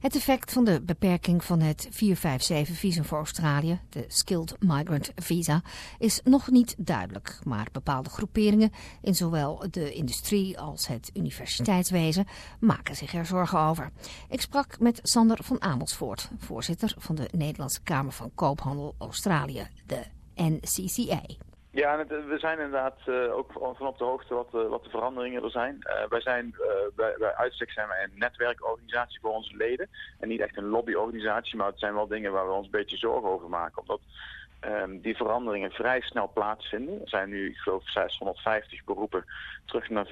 Het effect van de beperking van het 457-visum voor Australië, de Skilled Migrant Visa, is nog niet duidelijk. Maar bepaalde groeperingen in zowel de industrie als het universiteitswezen maken zich er zorgen over. Ik sprak met Sander van Amersfoort, voorzitter van de Nederlandse Kamer van Koophandel Australië, de NCCA. Ja, we zijn inderdaad ook van op de hoogte wat de veranderingen er zijn. Bij uitstek zijn wij een netwerkorganisatie voor onze leden. En niet echt een lobbyorganisatie, maar het zijn wel dingen waar we ons een beetje zorgen over maken. Omdat die veranderingen vrij snel plaatsvinden. Er zijn nu, ik geloof, 650 beroepen terug naar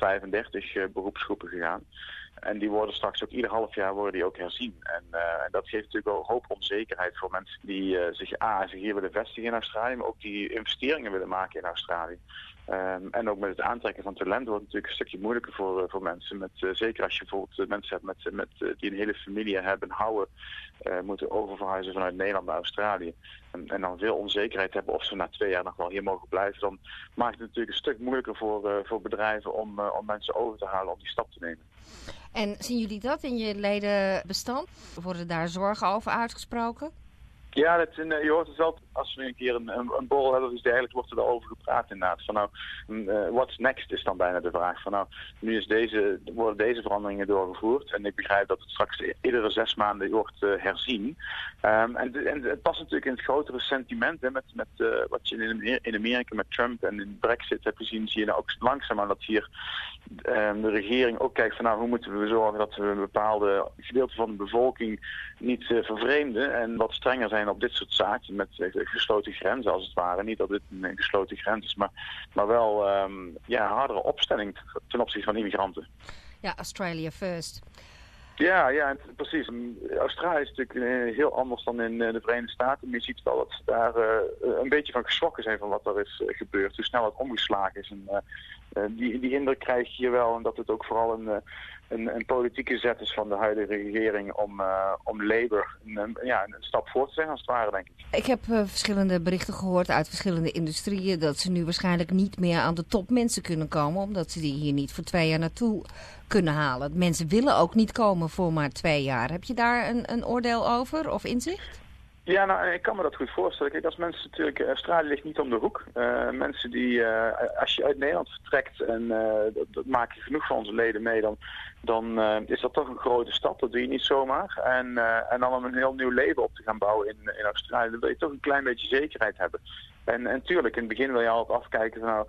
435 beroepsgroepen gegaan. En die worden straks ook ieder half jaar ook herzien. En dat geeft natuurlijk wel een hoop onzekerheid voor mensen die zich hier willen vestigen in Australië, maar ook die investeringen willen maken in Australië. En ook met het aantrekken van talent wordt het natuurlijk een stukje moeilijker voor mensen. Zeker als je bijvoorbeeld mensen hebt die een hele familie hebben en houden, moeten oververhuizen vanuit Nederland naar Australië. En dan veel onzekerheid hebben of ze na 2 jaar nog wel hier mogen blijven. Dan maakt het natuurlijk een stuk moeilijker voor bedrijven om mensen over te halen om die stap te nemen. En zien jullie dat in je ledenbestand? Worden daar zorgen over uitgesproken? Ja, je hoort het wel. Als we een keer een borrel hebben of iets dergelijks, wordt er over gepraat inderdaad. Van what's next is dan bijna de vraag. Van nu worden deze veranderingen doorgevoerd. En ik begrijp dat het straks iedere 6 maanden wordt herzien. En het past natuurlijk in het grotere sentiment. Hè, met wat je in Amerika met Trump en in Brexit hebt gezien, zie je nou ook langzaamaan dat hier de regering ook kijkt van hoe moeten we zorgen dat we een bepaalde gedeelte van de bevolking niet vervreemden en wat strenger zijn op dit soort zaken met gesloten grenzen als het ware. Niet dat dit een gesloten grens is, maar wel hardere opstelling ten opzichte van immigranten. Ja, Australia first. Ja, precies. Australië is natuurlijk heel anders dan in de Verenigde Staten. Maar je ziet wel dat ze daar een beetje van geschrokken zijn van wat er is gebeurd. Hoe snel het omgeslagen is. En die indruk krijg je wel. En dat het ook vooral een politieke zet is van de huidige regering om Labour een stap voor te zijn als het ware, denk ik. Ik heb verschillende berichten gehoord uit verschillende industrieën dat ze nu waarschijnlijk niet meer aan de top mensen kunnen komen, omdat ze die hier niet voor 2 jaar naartoe kunnen halen. Mensen willen ook niet komen voor maar 2 jaar. Heb je daar een oordeel over of inzicht? Ja, ik kan me dat goed voorstellen. Kijk, als mensen natuurlijk, Australië ligt niet om de hoek. Mensen die, als je uit Nederland vertrekt en dat maak je genoeg van onze leden mee, dan is dat toch een grote stap. Dat doe je niet zomaar. En dan om een heel nieuw leven op te gaan bouwen in Australië, dan wil je toch een klein beetje zekerheid hebben. En tuurlijk, in het begin wil je altijd afkijken van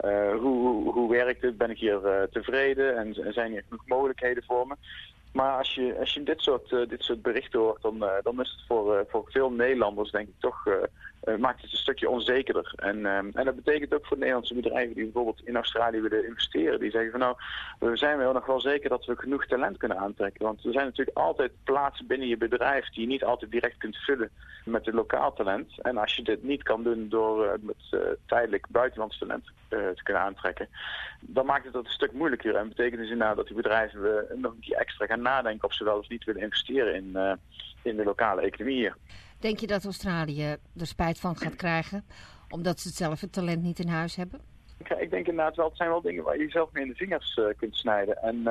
hoe werkt het? Ben ik hier tevreden? En zijn hier genoeg mogelijkheden voor me? Maar als je dit soort berichten hoort, dan is het voor veel Nederlanders denk ik toch maakt het een stukje onzekerder. En dat betekent ook voor Nederlandse bedrijven die bijvoorbeeld in Australië willen investeren. Die zeggen van we zijn wel nog wel zeker dat we genoeg talent kunnen aantrekken. Want er zijn natuurlijk altijd plaatsen binnen je bedrijf die je niet altijd direct kunt vullen met het lokaal talent. En als je dit niet kan doen door met tijdelijk buitenlands talent te kunnen aantrekken, dan maakt het dat een stuk moeilijker. En betekent dus inderdaad dat die bedrijven nog een keer extra gaan nadenken of ze wel of niet willen investeren in de lokale economie hier. Denk je dat Australië er spijt van gaat krijgen, omdat ze zelf het talent niet in huis hebben? Ik denk inderdaad wel, het zijn wel dingen waar je zelf mee in de vingers kunt snijden. En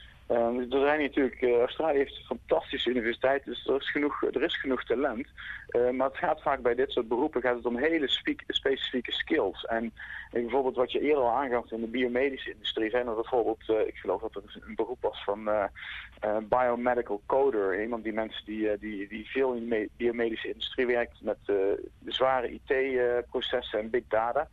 er zijn natuurlijk, Australië heeft een fantastische universiteit, dus er is genoeg talent. Maar het gaat vaak bij dit soort beroepen gaat het om hele specifieke skills. En bijvoorbeeld wat je eerder al aangaf in de biomedische industrie, zijn er bijvoorbeeld, ik geloof dat er een beroep was van biomedical coder. Iemand die veel in de biomedische industrie werkt met zware IT-processen en big data.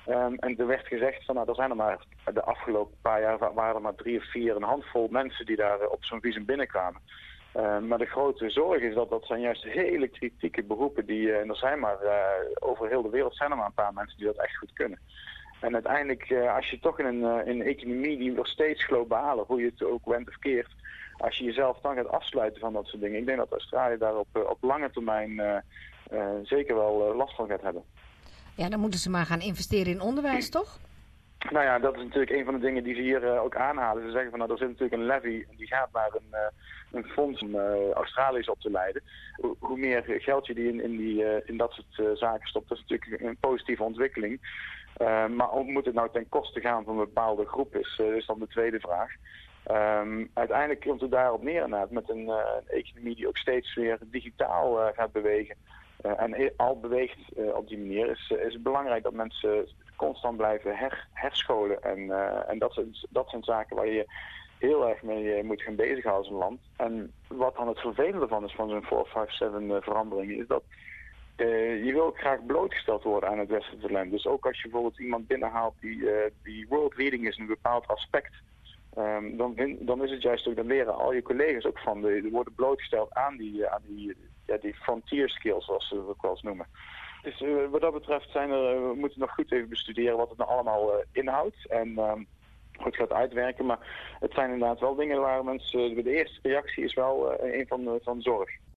En er werd gezegd van er zijn er maar de afgelopen paar jaar waren er maar 3 of 4 een handvol mensen die daar op zo'n visum binnenkwamen. Maar de grote zorg is dat zijn juist hele kritieke beroepen en er zijn maar over heel de wereld zijn er maar een paar mensen die dat echt goed kunnen. En uiteindelijk, als je toch in een economie die wordt steeds globaler, hoe je het ook went of keert, als je jezelf dan gaat afsluiten van dat soort dingen, ik denk dat Australië daar op lange termijn zeker wel last van gaat hebben. Ja, dan moeten ze maar gaan investeren in onderwijs, toch? Nou ja, dat is natuurlijk een van de dingen die ze hier ook aanhalen. Ze zeggen van er zit natuurlijk een levy en die gaat naar een fonds om Australiërs op te leiden. Hoe meer geld je in dat soort zaken stopt, dat is natuurlijk een positieve ontwikkeling. Maar moet het nou ten koste gaan van een bepaalde groep is dan de tweede vraag. Uiteindelijk komt het daarop neer inderdaad, met een economie die ook steeds weer digitaal gaat bewegen. En al beweegt op die manier is het belangrijk dat mensen constant blijven herscholen. En dat zijn zaken waar je heel erg mee moet gaan bezighouden als een land. En wat dan het vervelende van is van zo'n 457 veranderingen is dat je wil ook graag blootgesteld worden aan het westerse talent. Dus ook als je bijvoorbeeld iemand binnenhaalt die world leading is in een bepaald aspect, dan is het juist ook, dan leren al je collega's ook van, die worden blootgesteld aan die frontier skills, zoals ze het ook wel eens noemen. Dus wat dat betreft we moeten nog goed even bestuderen wat het nou allemaal inhoudt en hoe het gaat uitwerken. Maar het zijn inderdaad wel dingen waar mensen, de eerste reactie is wel een van zorg.